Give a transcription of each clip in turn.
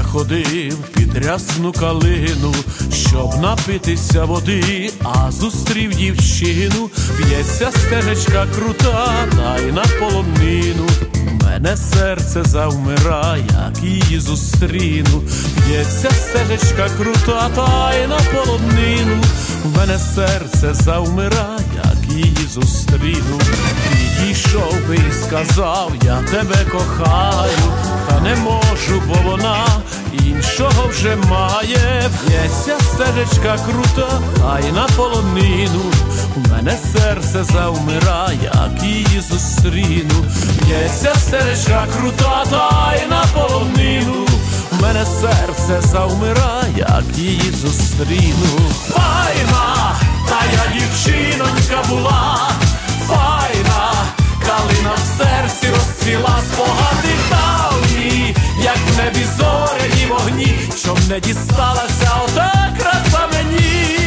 ходив під рясну калину, щоб напитися води, а зустрів дівчину. П'ється стежечка крута, та й на полонину. Мене серце завмира, як її зустріну. П'ється стежечка крута, та й на полонину. Мене серце завмира, як її зустріну. Підійшов би і сказав, я тебе кохаю, та не можу, бо вона іншого вже має. П'ється стежечка крута, та й на полонину. У мене серце завмира, як її зустріну. П'ється стежечка крута, та й на полонину. У мене серце завмира, як її зустріну. Файна, та я дівчинонька була, файна, калина в серці розцвіла, спогади давні, як в небі зоряні вогні, щоб не дісталася ота краса мені.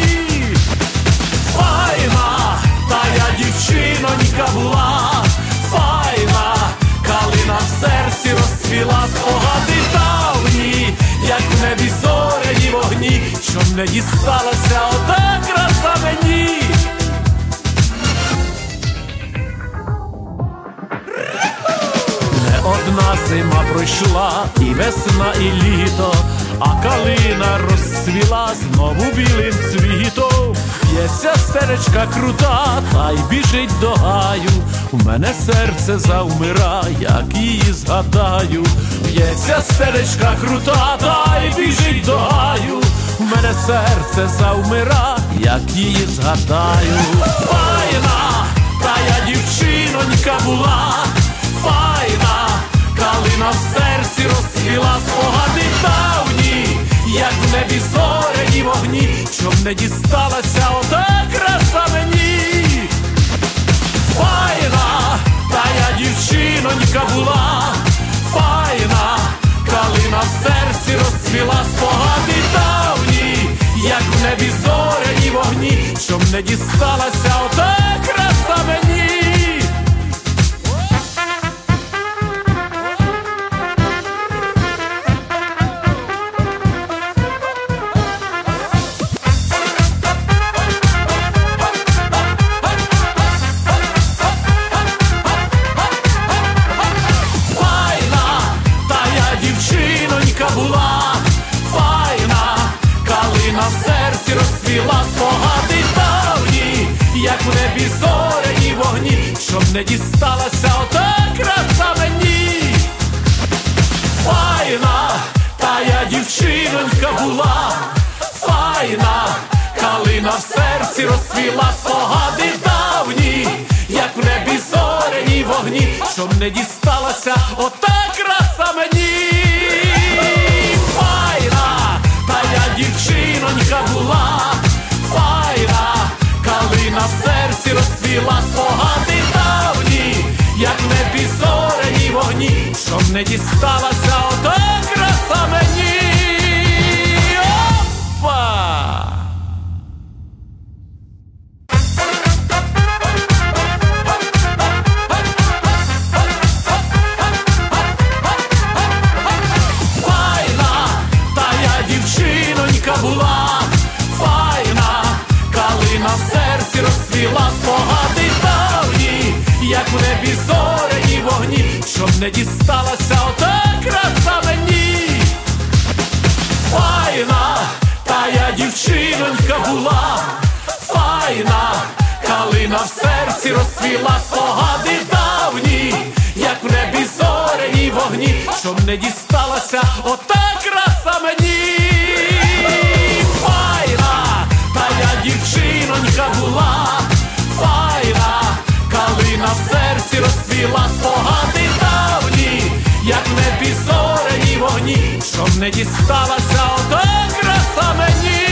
Файна, та я дівчинонька була, файна, калина в серці розцвіла, спогади давні, як в небі зоряні вогні, щоб не дісталася ота краса мені. Одна зима пройшла, і весна, і літо, а калина розцвіла знову білим цвітом. П'ється стежечка крута, та й біжить до гаю. У мене серце завмира, як її згадаю. П'ється стежечка крута, та й біжить до гаю. У мене серце завмира, як її згадаю. Файна, та я дівчинонька була, файна, калина в серці розцвіла, спогади давні, як в небі зоряні вогні, щоб не дісталася ота краса мені. Файна, та я дівчинонька була, файна, калина в серці розцвіла, спогади давні, як в небі зоряні вогні, щоб не дісталася ота краса мені. Була файна, калина в серці розцвіла, спогади давні, як в небі зоряні вогні, щоб не дісталася ота краса мені. Файна, та я дівчинонька була, файна, калина в серці розцвіла, спогади давні, як в небі зоряні вогні, щоб не дісталася ота краса мені. Дівчинонька була, файна, калина в серці розцвіла, спогади давні, як в небі зоряні вогні, щоб не дісталася ота краса мені. Опа! Була файна, калина в серці розцвіла, спогади давні, як в небі зоряні вогні, щоб не дісталася ота краса мені. Файна, та я дівчинонька була, файна, калина в серці розцвіла, спогади давні, як в небі зоряні вогні, щоб не дісталася ота краса мені. Дівчинонька була, файна, калина в серці розцвіла, спогади давні, як в небі зоряні вогні, щоб не дісталася ота краса мені.